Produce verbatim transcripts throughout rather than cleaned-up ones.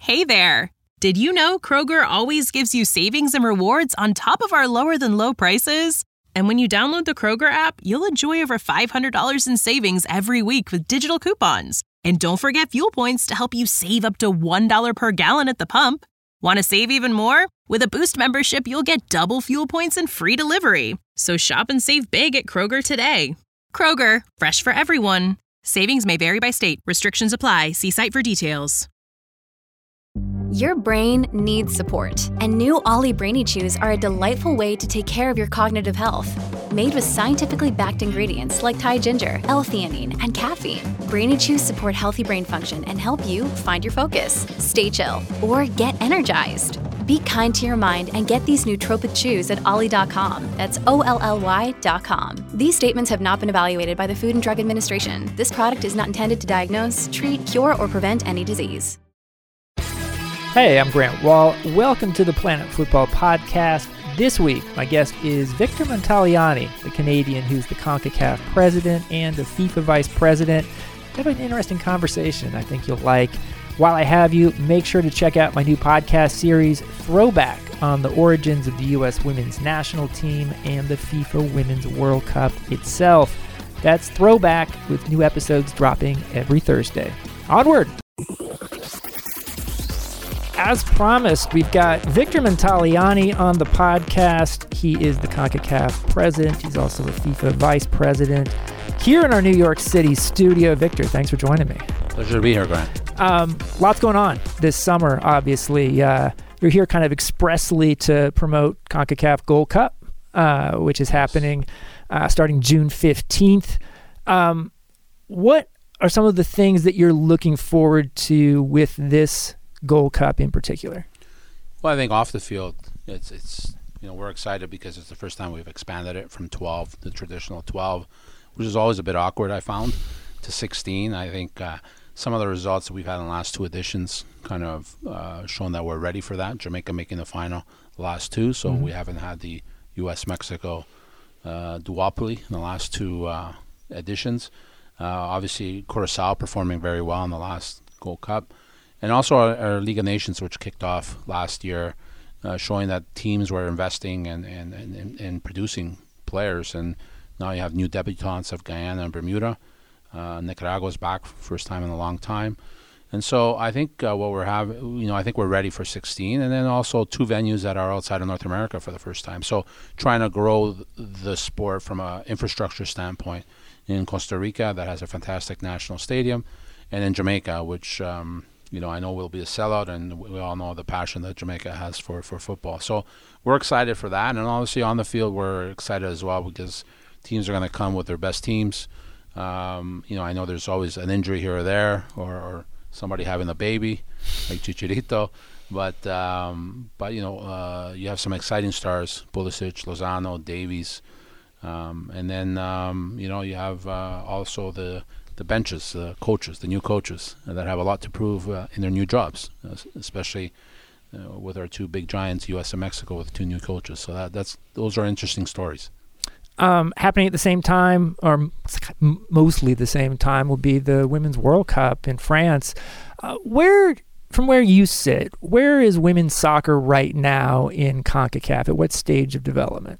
Hey there! Did you know Kroger always gives you savings and rewards on top of our lower-than-low prices? And when you download the Kroger app, you'll enjoy over five hundred dollars in savings every week with digital coupons. And don't forget fuel points to help you save up to one dollar per gallon at the pump. Want to save even more? With a Boost membership, you'll get double fuel points and free delivery. So shop and save big at Kroger today. Kroger, fresh for everyone. Savings may vary by state. Restrictions apply. See site for details. Your brain needs support, and new Ollie Brainy Chews are a delightful way to take care of your cognitive health. Made with scientifically backed ingredients like Thai ginger, L-theanine, and caffeine, Brainy Chews support healthy brain function and help you find your focus, stay chill, or get energized. Be kind to your mind and get these nootropic chews at ollie dot com. That's O L L Y dot com. These statements have not been evaluated by the Food and Drug Administration. This product is not intended to diagnose, treat, cure, or prevent any disease. Hey, I'm Grant Wall. Welcome to the Planet Football Podcast. This week, my guest is Victor Montagliani, the Canadian who's the CONCACAF president and the FIFA vice president. We have an interesting conversation I think you'll like. While I have you, make sure to check out my new podcast series, Throwback, on the origins of the U S women's national team and the FIFA Women's World Cup itself. That's Throwback, with new episodes dropping every Thursday. Onward! As promised, we've got Victor Montagliani on the podcast. He is the CONCACAF president. He's also the FIFA vice president. Here in our New York City studio, Victor, thanks for joining me. Pleasure to be here, Grant. Um, lots going on this summer, obviously. Uh, you're here kind of expressly to promote CONCACAF Gold Cup, uh, which is happening uh, starting June fifteenth. Um, what are some of the things that you're looking forward to with this Gold Cup in particular? Well, I think off the field, it's it's you know we're excited because it's the first time we've expanded it from twelve, the traditional twelve, which is always a bit awkward, I found, to sixteen. I think uh, some of the results that we've had in the last two editions kind of uh, shown that we're ready for that. Jamaica making the final the last two, so mm-hmm. we haven't had the U S Mexico uh, duopoly in the last two uh, editions. Uh, obviously, Curacao performing very well in the last Gold Cup. And also our, our League of Nations, which kicked off last year, uh, showing that teams were investing and and, and, and producing players. And now you have new debutantes of Guyana and Bermuda. Uh, Nicaragua's back, first time in a long time. And so I think uh, what we're having, you know, I think we're ready for sixteen. And then also two venues that are outside of North America for the first time. So trying to grow th- the sport from an infrastructure standpoint in Costa Rica, that has a fantastic national stadium, and in Jamaica, which... Um, You know, I know we'll be a sellout, and we all know the passion that Jamaica has for, for football. So we're excited for that. And obviously on the field, we're excited as well because teams are going to come with their best teams. Um, you know, I know there's always an injury here or there, or, or somebody having a baby, like Chicharito. But, um, but you know, uh, you have some exciting stars, Pulisic, Lozano, Davies. Um, and then, um, you know, you have uh, also the... the benches, the uh, coaches, the new coaches uh, that have a lot to prove uh, in their new jobs, uh, especially uh, with our two big giants, U S and Mexico, with two new coaches. So that that's those are interesting stories. Um, happening at the same time, or m- mostly the same time, will be the Women's World Cup in France. Uh, where, from where you sit, where is women's soccer right now in CONCACAF? At what stage of development?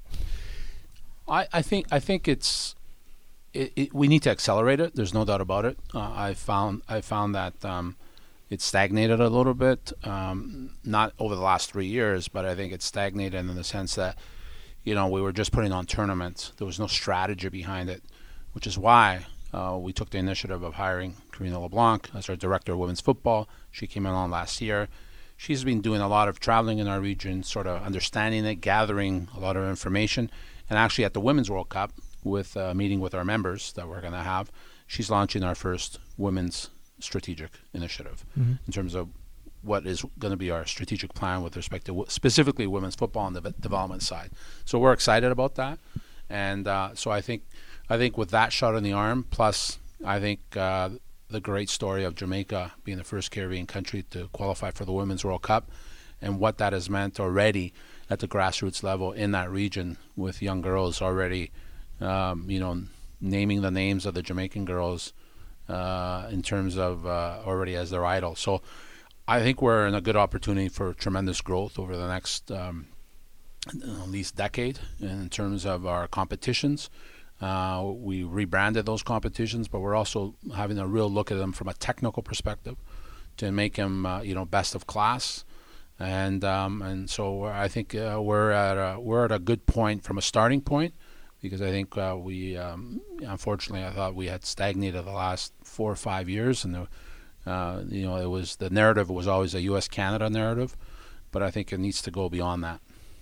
I, I think I think it's. It, it, we need to accelerate it. There's no doubt about it. Uh, I found I found that um, it stagnated a little bit, um, not over the last three years, but I think it stagnated in the sense that, you know, we were just putting on tournaments. There was no strategy behind it, which is why uh, we took the initiative of hiring Karina LeBlanc as our director of women's football. She came in on last year. She's been doing a lot of traveling in our region, sort of understanding it, gathering a lot of information, and actually at the Women's World Cup, with a meeting with our members that we're going to have, she's launching our first women's strategic initiative mm-hmm. in terms of what is going to be our strategic plan with respect to w- specifically women's football on the v- development side. So we're excited about that. And uh, so I think I think with that shot in the arm, plus I think uh, the great story of Jamaica being the first Caribbean country to qualify for the Women's World Cup and what that has meant already at the grassroots level in that region with young girls already Um, you know, naming the names of the Jamaican girls uh, in terms of uh, already as their idol. So I think we're in a good opportunity for tremendous growth over the next um, at least decade in terms of our competitions. Uh, we rebranded those competitions, but we're also having a real look at them from a technical perspective to make them, uh, you know, best of class. And um, and so I think uh, we're at a, we're at a good point from a starting point, because I think uh, we um, unfortunately I thought we had stagnated the last four or five years, and the, uh, you know it was the narrative was always a U S Canada narrative, but I think it needs to go beyond that.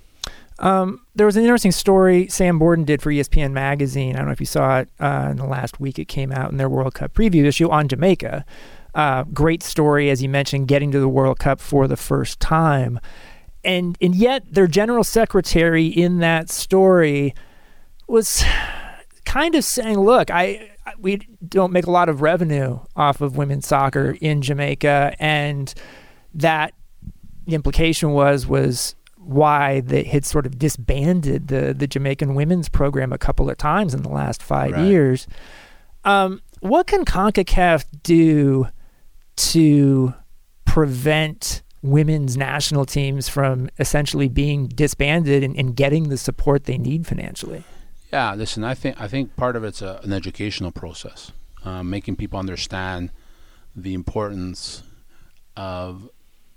Um, there was an interesting story Sam Borden did for E S P N Magazine. I don't know if you saw it uh, in the last week. It came out in their World Cup preview issue on Jamaica. Uh, great story, as you mentioned, getting to the World Cup for the first time. And and yet their general secretary in that story was kind of saying, look, I, I we don't make a lot of revenue off of women's soccer in Jamaica. And that the implication was was why they had sort of disbanded the, the Jamaican women's program a couple of times in the last five right. years. Um, what can CONCACAF do to prevent women's national teams from essentially being disbanded and, and getting the support they need financially? Yeah, listen, I think I think part of it's a, an educational process, uh, making people understand the importance of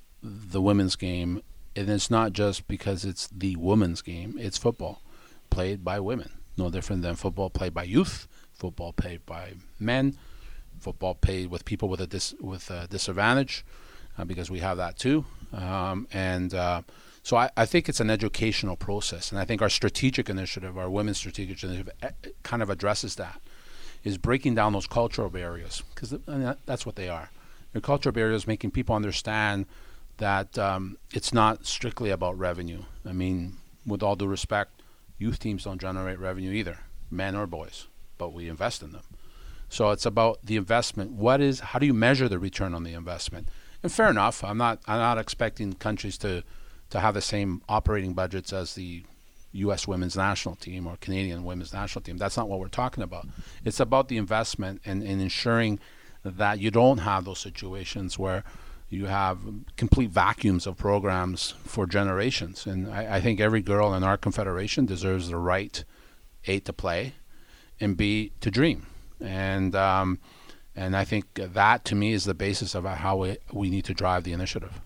the women's game. And it's not just because it's the women's game. It's football played by women. No different than football played by youth, football played by men, football played with people with a dis- with a disadvantage, uh, because we have that too. Um, and uh, so I, I think it's an educational process. And I think our strategic initiative, our women's strategic initiative, uh, kind of addresses that, is breaking down those cultural barriers, because th- I mean, that's what they are. They're cultural barriers, making people understand that um, it's not strictly about revenue. I mean, with all due respect, youth teams don't generate revenue either, men or boys, but we invest in them. So it's about the investment. What is? How do you measure the return on the investment? And fair enough, I'm not. I'm not expecting countries to, to have the same operating budgets as the U S women's national team or Canadian women's national team. That's not what we're talking about. It's about the investment and, and ensuring that you don't have those situations where you have complete vacuums of programs for generations. And I, I think every girl in our confederation deserves the right, A, to play, and B, to dream. And um, and I think that, to me, is the basis of how we, we need to drive the initiative.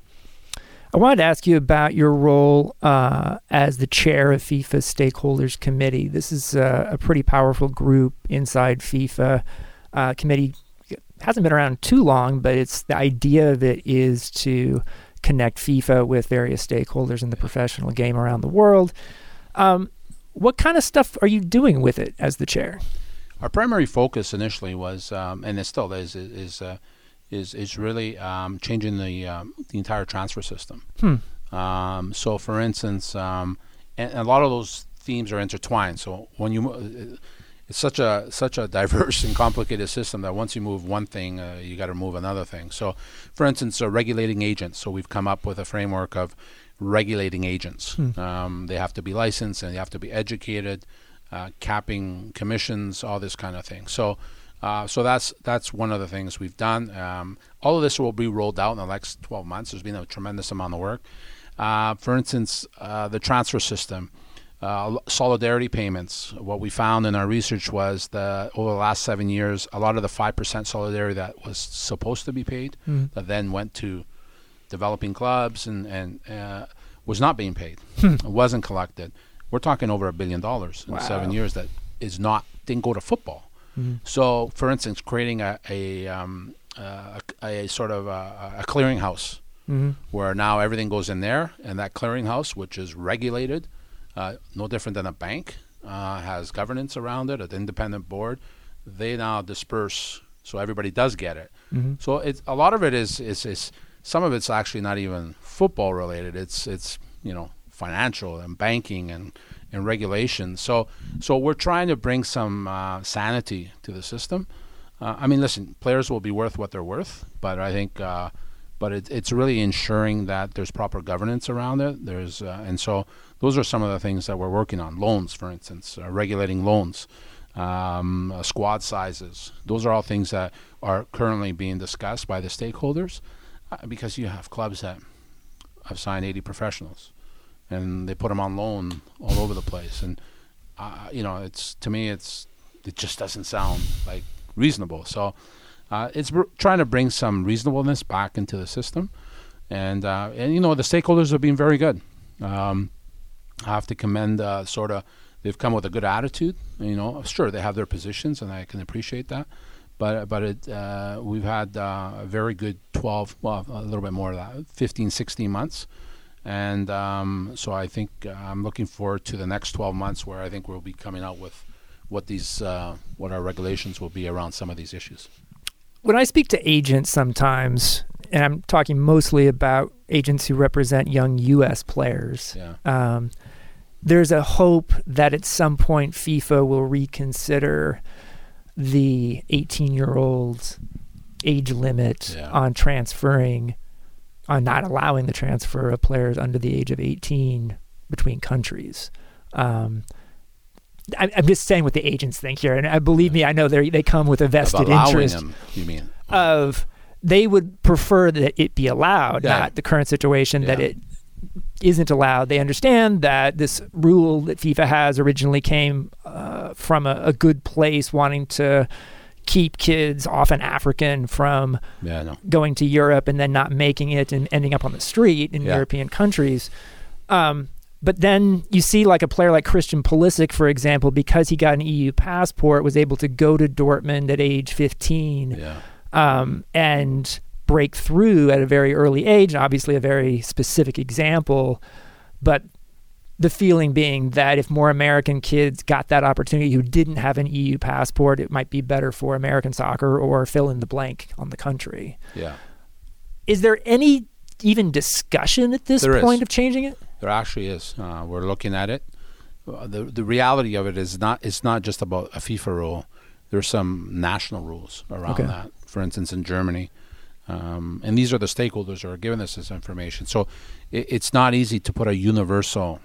I wanted to ask you about your role uh, as the chair of FIFA's Stakeholders Committee. This is uh, a pretty powerful group inside FIFA. Uh, committee hasn't been around too long, but it's the idea of it is to connect FIFA with various stakeholders in the professional game around the world. Um, what kind of stuff are you doing with it as the chair? Our primary focus initially was, um, and it still is, is uh, is is really um, changing the um, the entire transfer system. Hmm. Um, so, for instance, um, and, and a lot of those themes are intertwined. So when you uh, It's such a such a diverse and complicated system that once you move one thing, uh, you got to move another thing. So, for instance, uh, regulating agents. So we've come up with a framework of regulating agents. Hmm. Um, they have to be licensed and they have to be educated, uh, capping commissions, all this kind of thing. So, uh, so that's that's one of the things we've done. Um, all of this will be rolled out in the next twelve months. There's been a tremendous amount of work. Uh, for instance, uh, the transfer system. Uh, solidarity payments. What we found in our research was that over the last seven years, a lot of the five percent solidarity that was supposed to be paid, mm. that then went to developing clubs and, and uh, was not being paid. Hmm. It wasn't collected. We're talking over a billion dollars in wow. seven years that is not didn't go to football. Mm. So, for instance, creating a a, um, uh, a, a sort of a, a clearinghouse mm-hmm. where now everything goes in there, and that clearinghouse, which is regulated, Uh, no different than a bank, uh, has governance around it, an independent board. They now disperse, so everybody does get it. Mm-hmm. So it's a lot of it is, is is some of it's actually not even football related. It's it's you know financial and banking and, and regulation. So so we're trying to bring some uh, sanity to the system. Uh, I mean, listen, players will be worth what they're worth, but I think. Uh, But it, it's really ensuring that there's proper governance around it. There's uh, and so those are some of the things that we're working on. Loans, for instance, uh, regulating loans, um, uh, squad sizes. Those are all things that are currently being discussed by the stakeholders. uh, because you have clubs that have signed eighty professionals, and they put them on loan all over the place. And uh, you know, it's to me, it's it just doesn't sound like reasonable. So uh, it's br- trying to bring some reasonableness back into the system, and uh, and you know, the stakeholders have been very good. Um, I have to commend uh, sort of they've come with a good attitude. You know, sure they have their positions, and I can appreciate that. But but it uh, we've had uh, a very good twelve, well, a little bit more of that, fifteen, sixteen months. And um, so I think uh, I'm looking forward to the next twelve months where I think we'll be coming out with what these uh, what our regulations will be around some of these issues. When I speak to agents sometimes, and I'm talking mostly about agents who represent young U S players, Yeah. um, there's a hope that at some point FIFA will reconsider the eighteen-year-old age limit Yeah. on transferring, on not allowing the transfer of players under the age of eighteen between countries. Um, I, I'm just saying what the agents think here, and uh, believe me, I know they they come with a vested Of allowing interest them, you mean? of they would prefer that it be allowed, Yeah. not the current situation that Yeah. it isn't allowed. They understand that this rule that FIFA has originally came uh, from a, a good place, wanting to keep kids, often African, from Yeah, I know. going to Europe and then not making it and ending up on the street in Yeah. European countries. Um, but then you see like a player like Christian Pulisic, for example, because he got an E U passport, was able to go to Dortmund at age fifteen Yeah. um, and break through at a very early age, obviously a very specific example, but the feeling being that if more American kids got that opportunity who didn't have an E U passport, it might be better for American soccer or fill in the blank on the country. Yeah. Is there any even discussion at this There point is. of changing it? There actually is. Uh, we're looking at it. Uh, the the reality of it is not it's not just about a FIFA rule. There's some national rules around Okay. that. For instance, in Germany, um, and these are the stakeholders who are giving us this information. So it, it's not easy to put a universal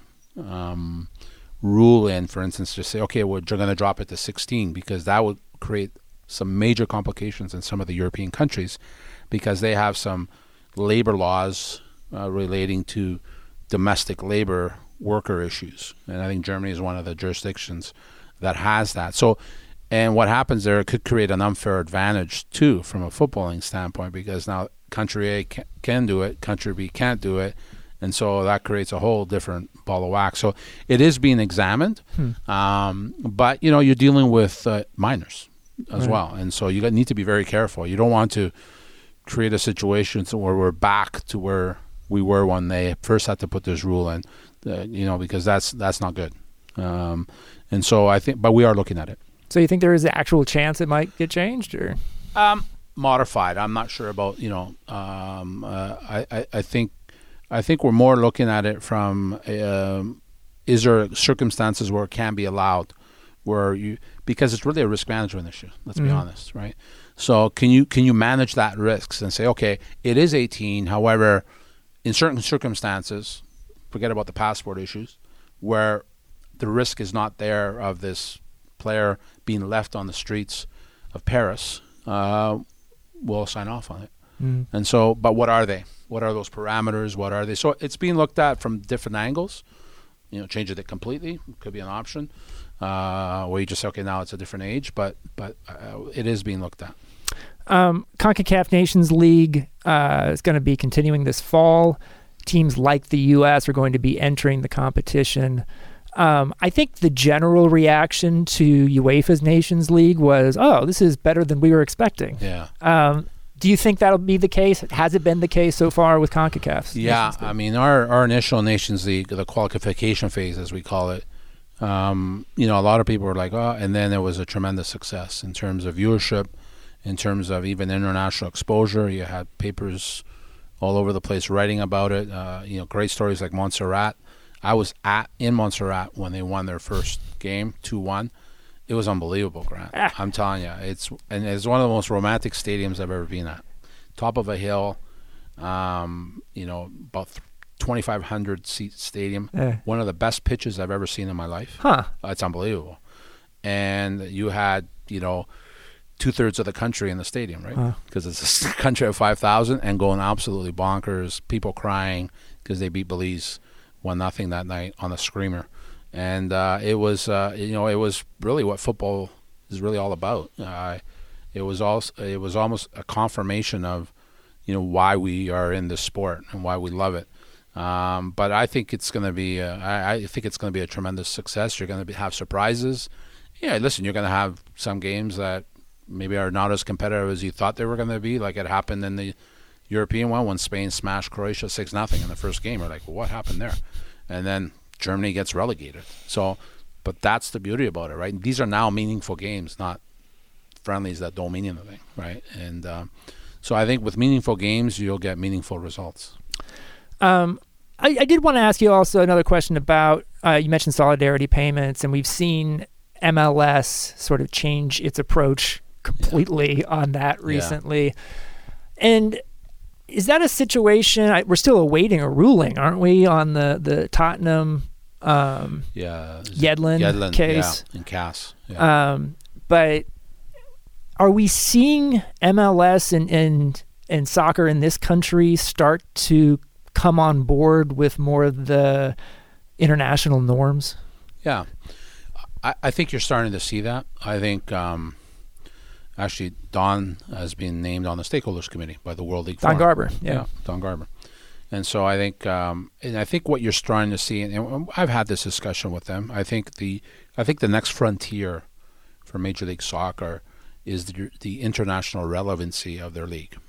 um, rule in. For instance, just say, okay, we're going to drop it to sixteen, because that would create some major complications in some of the European countries, because they have some labor laws uh, relating to domestic labor worker issues. And I think Germany is one of the jurisdictions that has that. So, and what happens there, it could create an unfair advantage too from a footballing standpoint, because now country A can, can do it, country B can't do it. And so that creates a whole different ball of wax. So it is being examined. Hmm. Um, but, you know, you're dealing with uh, minors as Right. well. And so you got- need to be very careful. You don't want to create a situation so where we're back to where we were when they first had to put this rule in, uh, you know, because that's that's not good. Um, and so I think, but we are looking at it. So you think there is an actual chance it might get changed, or? Um, modified. I'm not sure about, you know, um, uh, I, I, I think I think we're more looking at it from um, is there circumstances where it can be allowed, where you, because it's really a risk management issue, let's be Mhm. honest, right? So can you can you manage that risks and say, okay, it is eighteen, however, in certain circumstances, forget about the passport issues, where the risk is not there of this player being left on the streets of Paris, uh, we'll sign off on it. Mm. And so, but what are they? What are those parameters? What are they? So it's being looked at from different angles. You know, change it completely could be an option. Uh, where you just say, okay, now it's a different age, but but uh, it is being looked at. Um, CONCACAF Nations League uh, is going to be continuing this fall. Teams like the U S are going to be entering the competition. Um, I think the general reaction to UEFA's Nations League was, oh, this is better than we were expecting. Yeah. Um, do you think that'll be the case? Has it been the case so far with CONCACAF's Yeah, Nations League? I mean, our, our initial Nations League, the qualification phase, as we call it, um, you know, a lot of people were like, oh, and then it was a tremendous success in terms of viewership, in terms of even international exposure. You had papers all over the place writing about it. Uh, you know, great stories like Montserrat. I was at in Montserrat when they won their first game, two one. It was unbelievable, Grant. Ah. I'm telling you, it's and it's one of the most romantic stadiums I've ever been at. Top of a hill, um, you know, about twenty-five hundred seat stadium. Eh. One of the best pitches I've ever seen in my life. Huh. Uh, it's unbelievable. And you had, you know, two thirds of the country in the stadium, right? Because huh. it's a country of five thousand and going absolutely bonkers. People crying because they beat Belize one nothing that night on the screamer, and uh, it was uh, you know it was really what football is really all about. Uh, it was also it was almost a confirmation of you know why we are in this sport and why we love it. Um, but I think it's going to be a, I, I think it's going to be a tremendous success. You're going to have surprises. Yeah, listen, you're going to have some games that maybe are not as competitive as you thought they were going to be, like it happened in the European one when Spain smashed Croatia six nothing in the first game. We're like, well, what happened there? And then Germany gets relegated. So, but that's the beauty about it, right? These are now meaningful games, not friendlies that don't mean anything, right? And um, so I think with meaningful games, you'll get meaningful results. Um, I, I did want to ask you also another question about, uh, you mentioned solidarity payments, and we've seen M L S sort of change its approach completely yeah. on that recently. Yeah. And is that a situation, I, we're still awaiting a ruling, aren't we, on the, the Tottenham um, yeah, Yedlin, Yedlin case? Yeah, in Cass. Yeah. Um, but are we seeing M L S and, and, and soccer in this country start to come on board with more of the international norms? Yeah. I, I think you're starting to see that. I think um, actually Don has been named on the stakeholders committee by the World League Don Forum. Garber, yeah. yeah, Don Garber. And so I think, um, and I think what you're starting to see, and I've had this discussion with them. I think the, I think the next frontier for Major League Soccer is the, the international relevancy of their league.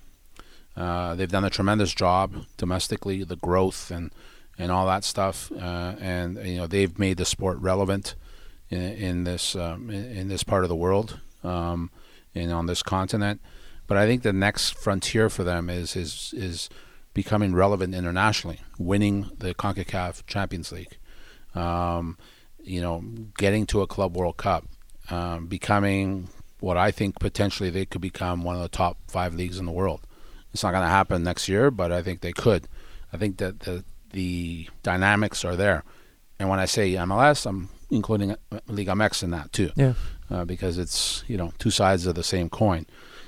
Uh, they've done a tremendous job domestically, the growth and, and all that stuff, uh, and you know they've made the sport relevant in, in this um, in, in this part of the world, um, and on this continent. But I think the next frontier for them is is is becoming relevant internationally, winning the CONCACAF Champions League, um, you know, getting to a Club World Cup, um, becoming what I think potentially they could become one of the top five leagues in the world. It's not going to happen next year, but I think they could. I think that the the dynamics are there. And when I say M L S, I'm including Liga M X in that too, yeah, uh, because it's you know two sides of the same coin.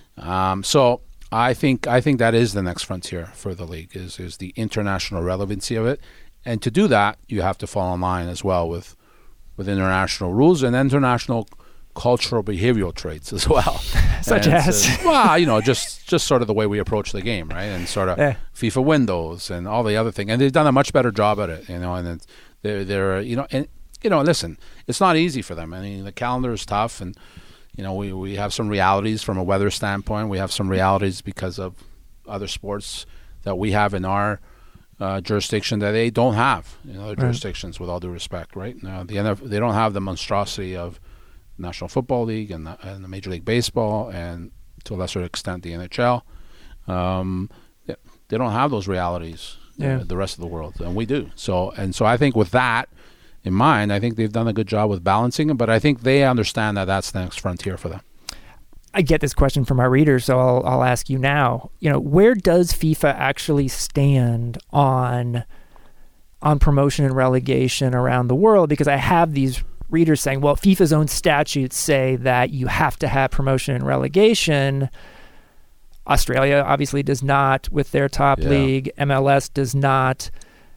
Um, so I think I think that is the next frontier for the league is is the international relevancy of it. And to do that, you have to fall in line as well with with international rules and international cultural behavioral traits as well. Such and as? So, well, you know, just, just sort of the way we approach the game, right? And sort of yeah. FIFA windows and all the other things. And they've done a much better job at it, you know, and it's, they're, they're, you know, and, you know, listen, it's not easy for them. I mean, the calendar is tough and, you know, we, we have some realities from a weather standpoint. We have some realities because of other sports that we have in our uh, jurisdiction that they don't have in other right. jurisdictions, with all due respect, right? Now, the N F L, they don't have the monstrosity of National Football League and the, and the Major League Baseball and to a lesser extent the N H L. Um, they, they don't have those realities yeah. uh, the rest of the world, and we do. So and so I think with that in mind, I think they've done a good job with balancing it, but I think they understand that that's the next frontier for them. I get this question from our readers, so I'll, I'll ask you now. You know, where does FIFA actually stand on on promotion and relegation around the world? Because I have these readers saying, well, FIFA's own statutes say that you have to have promotion and relegation. Australia obviously does not with their top yeah. league. M L S does not.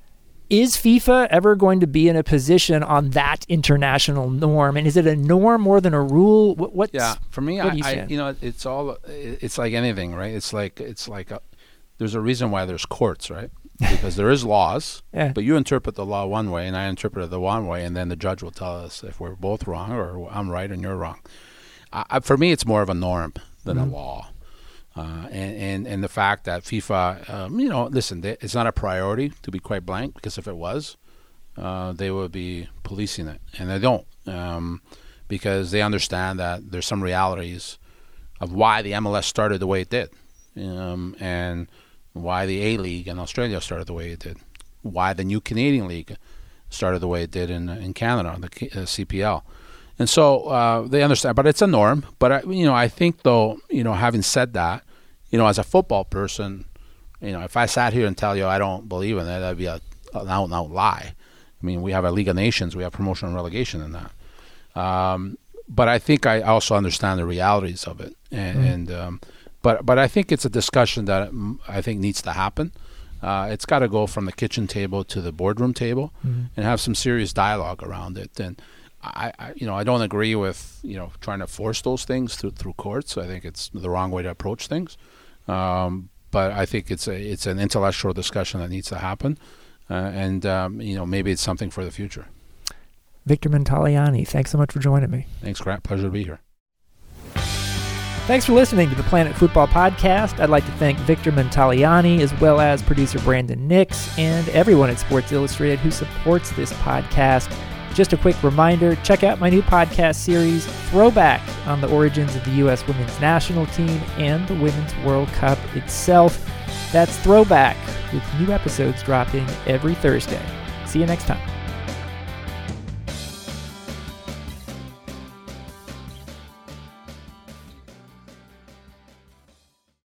Is FIFA ever going to be in a position on that international norm? And is it a norm more than a rule? What, what's, yeah, for me, what I, you I, you know, it's all, it's like anything, right? It's like, it's like, a, there's a reason why there's courts, right? Because there is laws, yeah. but you interpret the law one way and I interpret it the one way, and then the judge will tell us if we're both wrong or I'm right and you're wrong. I, for me, it's more of a norm than mm-hmm. a law. Uh, and, and, and the fact that FIFA, um, you know, listen, they, it's not a priority, to be quite blank, because if it was, uh, they would be policing it. And they don't, um, because they understand that there's some realities of why the M L S started the way it did. Um, and why the A-League in Australia started the way it did, why the new Canadian League started the way it did in in Canada, the uh, C P L. And so uh, they understand, but it's a norm. But, I, you know, I think, though, you know, having said that, you know, as a football person, you know, if I sat here and tell you I don't believe in it, that'd be a, an out-and-out lie. I mean, we have a League of Nations, we have promotion and relegation in that. Um, but I think I also understand the realities of it, and, Mm. and um, but but I think it's a discussion that mm, I think needs to happen. Uh, it's got to go from the kitchen table to the boardroom table, Mhm. and have some serious dialogue around it. And I, I, you know, I don't agree with you know trying to force those things through through courts. I think it's the wrong way to approach things. Um, but I think it's a it's an intellectual discussion that needs to happen, uh, and um, you know maybe it's something for the future. Victor Montagliani, thanks so much for joining me. Thanks, Grant. Pleasure to be here. Thanks for listening to the Planet Fútbol Podcast. I'd like to thank Victor Montagliani, as well as producer Brandon Nix, and everyone at Sports Illustrated who supports this podcast. Just a quick reminder, check out my new podcast series, Throwback, on the origins of the U S women's national team and the Women's World Cup itself. That's Throwback, with new episodes dropping every Thursday. See you next time.